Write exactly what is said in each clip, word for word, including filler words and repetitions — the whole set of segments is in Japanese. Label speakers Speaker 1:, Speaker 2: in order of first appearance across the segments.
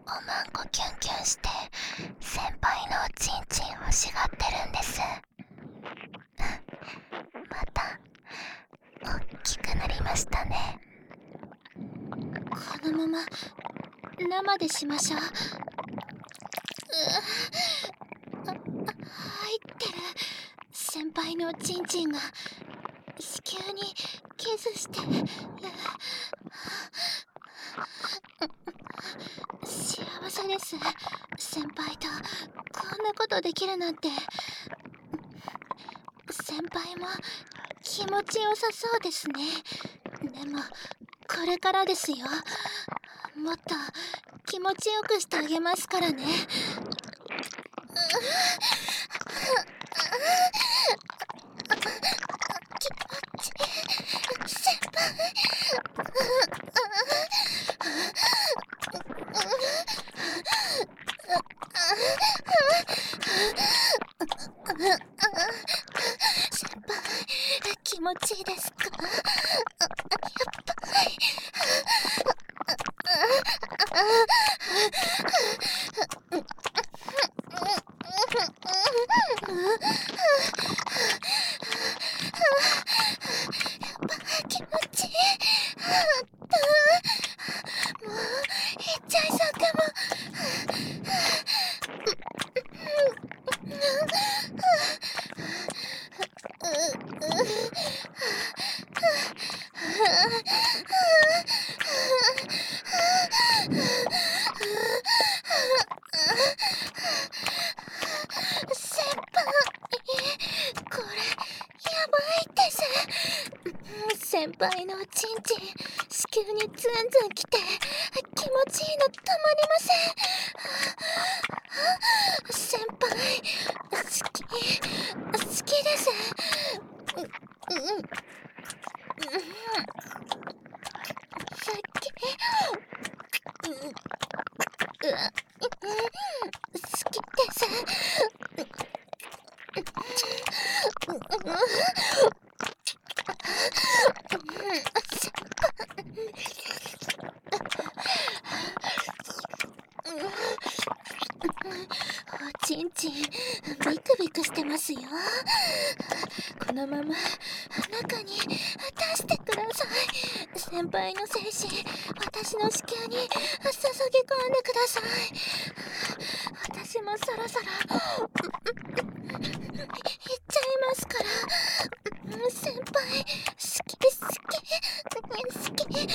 Speaker 1: おまんこキュンキュンして先輩のおちんちん欲しがってるんです。また大きくなりましたね。
Speaker 2: このまま生でしましょう。うあ、入ってる。先輩のおちんちんが子宮にキスしてる。幸せです。先輩とこんなことできるなんて。先輩も気持ちよさそうですね。でもこれからですよ。もっと気持ちよくしてあげますからね。気持ちいい先輩。先輩、気持ちいいですか？やっぱり。気持ちいい。もう行っちゃいそうかも。先輩、これやばいです。先輩のおちんちん子宮にズンズンきて気持ちいいのたまりません。先輩、好き好きです。う、うん、さっき、うん、う、好きです。おちんちんビクビクしてますよ。このまま中に出してください。先輩の精子、私の子宮に注ぎ込んでください。私もそろそろいっちゃいますから。先輩、好き好き好き、大好きです。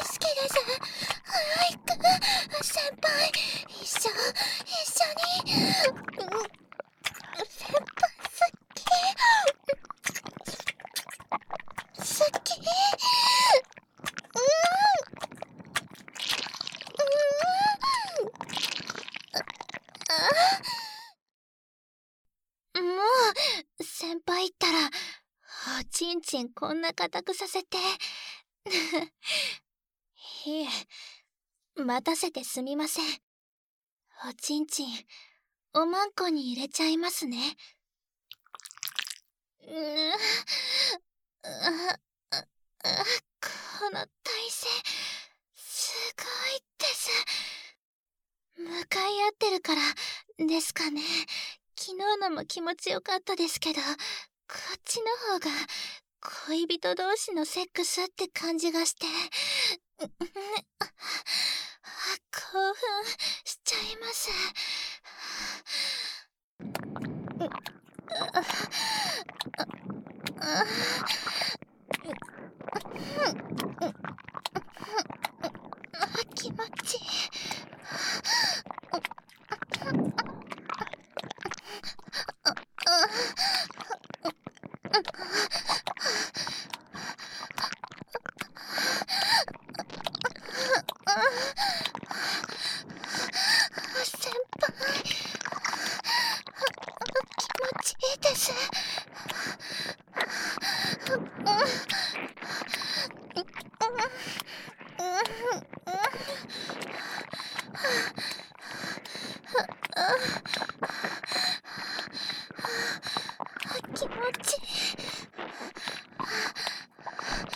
Speaker 2: 早く先輩、一緒一緒に、うん、先輩好き好き、うん、うん、もう先輩ったらおちんちんこんな硬くさせていえ、待たせてすみません。おちんちんおまんこに入れちゃいますね。ううあああ、この体勢すごいです。向かい合ってるからですかね。昨日のも気持ちよかったですけど、こっちの方が恋人同士のセックスって感じがして、ううあ興奮しちゃいます。気持ちいい。先輩、気持ちいいです。気持ちいい。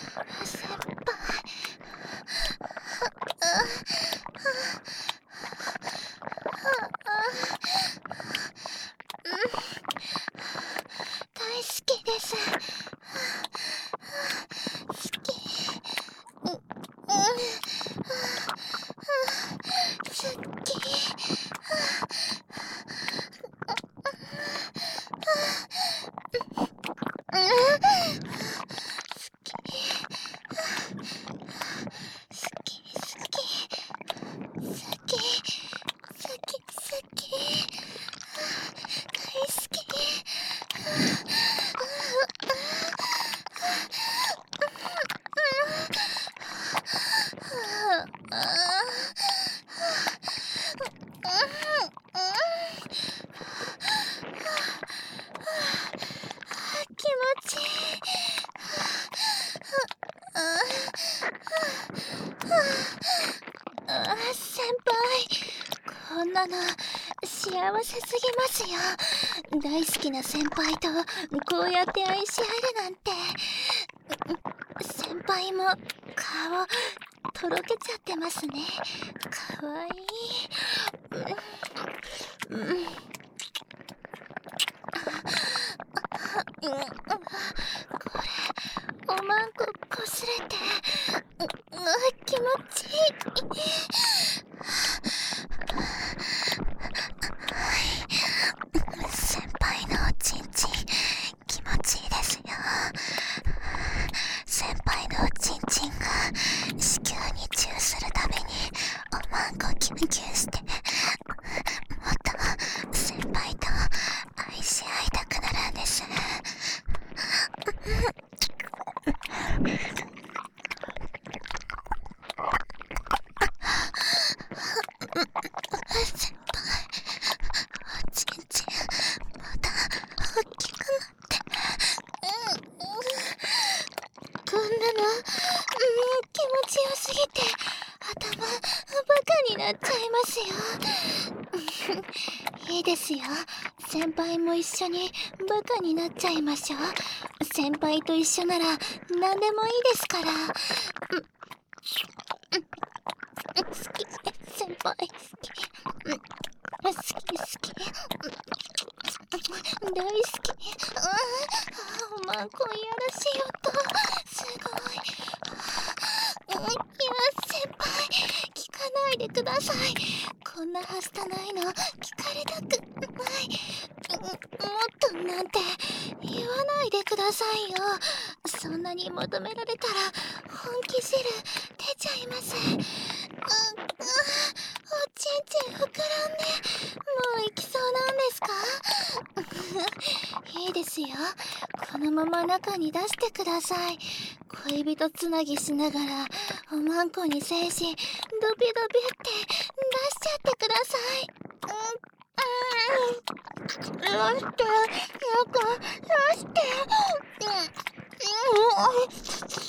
Speaker 2: 先輩、 気持ちいい。あ、先輩、こんなの幸せすぎますよ。大好きな先輩とこうやって愛し合えるなんて。先輩も顔とろけちゃってますね。かわいい。うん、うん、これおまんここすれて、う、う、気持ちいい。
Speaker 1: 先輩のおちんちん気持ちいいですよ。先輩のおちんちんが子宮にチューするためにおまんこキュンキュンして、もっと先輩と愛し合いたくなるんです。先輩、おちんちんまた大きくなって。
Speaker 2: こんなの、うん、気持ちよすぎて頭バカになっちゃいますよ。いいですよ、先輩も一緒にバカになっちゃいましょう。先輩と一緒なら何でもいいですから。うん、好き、先輩好き、うん、好き好き、うん、大好き。ああ、おまんこいやらしい音、すごい。うん、いや先輩、聞かないでください。こんなはずたないの聞かれたくない。うん、もっとなんて言わないでくださいよ。そんなに求められたら本気汁出ちゃいます。うん、うん、おちんちん膨らんでもう行きそうなんですか？いいですよ、このまま中に出してください。恋人つなぎしながらおまんこに精子ドビドビって出しちゃってください。うん、うん、出して、中出して、うん、うん、